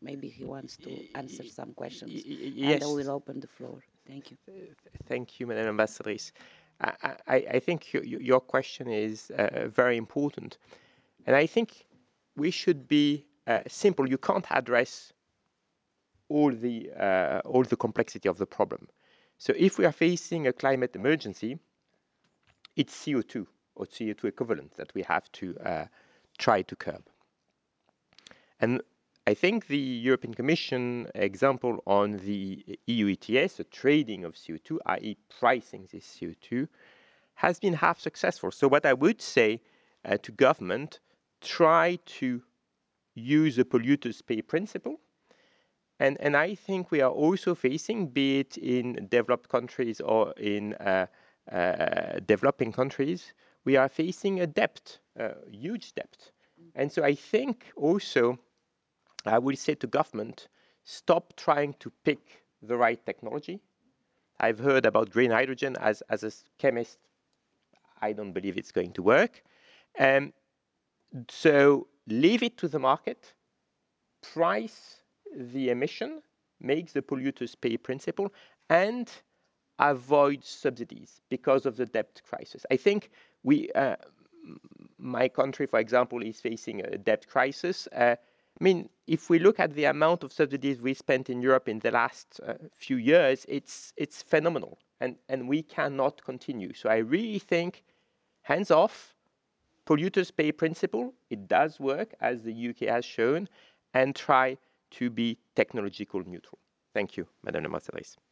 maybe he wants to answer some questions, and I will Yes. open the floor. Thank you. Thank you, Madam Ambassadrice. I think your question is very important. And I think we should be simple. You can't address all the complexity of the problem. So if we are facing a climate emergency, it's CO2 or CO2 equivalent that we have to try to curb. And I think the European Commission example on the EU ETS, the trading of CO2, i.e. pricing this CO2, has been half successful. So what I would say to government, try to use the polluters pay principle. And I think we are also facing, be it in developed countries or in developing countries, we are facing a debt, a huge debt. And so I think also I will say to government, stop trying to pick the right technology. I've heard about green hydrogen as a chemist. I don't believe it's going to work. Um, so leave it to the market, price the emission, make the polluters pay principle, and avoid subsidies because of the debt crisis. I think my country, for example, is facing a debt crisis. I mean, if we look at the amount of subsidies we spent in Europe in the last few years, it's phenomenal, and we cannot continue. So I really think hands off, polluters pay principle. It does work, as the UK has shown, and try to be technological neutral. Thank you, Madame la Ambassadrice.